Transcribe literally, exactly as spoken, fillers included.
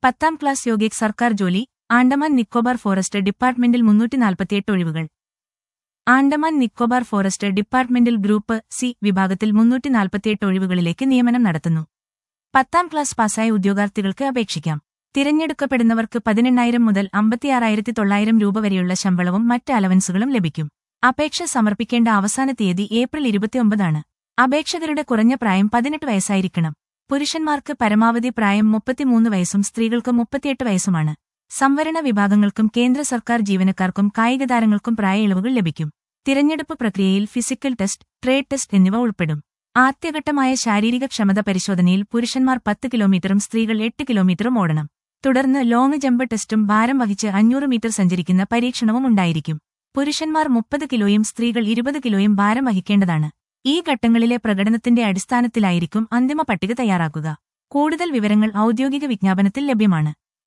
പത്താം ക്ലാസ് യോഗ്യക്ക് സർക്കാർ ജോലി. ആൻഡമാൻ നിക്കോബാർ ഫോറസ്റ്റ് ഡിപ്പാർട്ട്മെന്റിൽ മുന്നൂറ്റി നാൽപ്പത്തിയെട്ട് ഒഴിവുകൾ. ആൻഡമാൻ നിക്കോബാർ ഫോറസ്റ്റ് ഡിപ്പാർട്ട്മെന്റിൽ ഗ്രൂപ്പ് സി വിഭാഗത്തിൽ മുന്നൂറ്റി നാൽപ്പത്തിയെട്ട് ഒഴിവുകളിലേക്ക് നിയമനം നടത്തുന്നു. പത്താം ക്ലാസ് പാസ്സായ ഉദ്യോഗാർത്ഥികൾക്ക് അപേക്ഷിക്കാം. തിരഞ്ഞെടുക്കപ്പെടുന്നവർക്ക് പതിനെണ്ണായിരം മുതൽ അമ്പത്തിയാറായിരത്തി തൊള്ളായിരം രൂപ വരെയുള്ള ശമ്പളവും മറ്റ് അലവൻസുകളും ലഭിക്കും. അപേക്ഷ സമർപ്പിക്കേണ്ട അവസാന തീയതി ഏപ്രിൽ ഇരുപത്തിയൊമ്പതാണ്. അപേക്ഷകരുടെ കുറഞ്ഞ പ്രായം പതിനെട്ട് വയസ്സായിരിക്കണം. പുരുഷന്മാർക്ക് പരമാവധി പ്രായം മുപ്പത്തിമൂന്ന് വയസ്സും സ്ത്രീകൾക്ക് മുപ്പത്തിയെട്ട് വയസ്സുമാണ്. സംവരണ വിഭാഗങ്ങൾക്കും കേന്ദ്ര സർക്കാർ ജീവനക്കാർക്കും കായികതാരങ്ങൾക്കും പ്രായ ഇളവുകൾ ലഭിക്കും. തിരഞ്ഞെടുപ്പ് പ്രക്രിയയിൽ ഫിസിക്കൽ ടെസ്റ്റ്, ട്രേഡ് ടെസ്റ്റ് എന്നിവ ഉൾപ്പെടും. ആദ്യഘട്ടമായ ശാരീരിക ക്ഷമത പരിശോധനയിൽ പുരുഷന്മാർ പത്ത് കിലോമീറ്ററും സ്ത്രീകൾ എട്ട് കിലോമീറ്ററും ഓടണം. തുടർന്ന് ലോങ് ജമ്പ് ടെസ്റ്റും ഭാരം വഹിച്ച് അഞ്ഞൂറ് മീറ്റർ സഞ്ചരിക്കുന്ന പരീക്ഷണവും ഉണ്ടായിരിക്കും. പുരുഷന്മാർ മുപ്പത് കിലോയും സ്ത്രീകൾ ഇരുപത് കിലോയും ഭാരം വഹിക്കേണ്ടതാണ്. ഈ ഘട്ടങ്ങളിലെ പ്രകടനത്തിന്റെ അടിസ്ഥാനത്തിലായിരിക്കും അന്തിമ പട്ടിക തയ്യാറാക്കുക. കൂടുതൽ വിവരങ്ങൾ ഔദ്യോഗിക വിജ്ഞാപനത്തിൽ ലഭ്യമാണ്.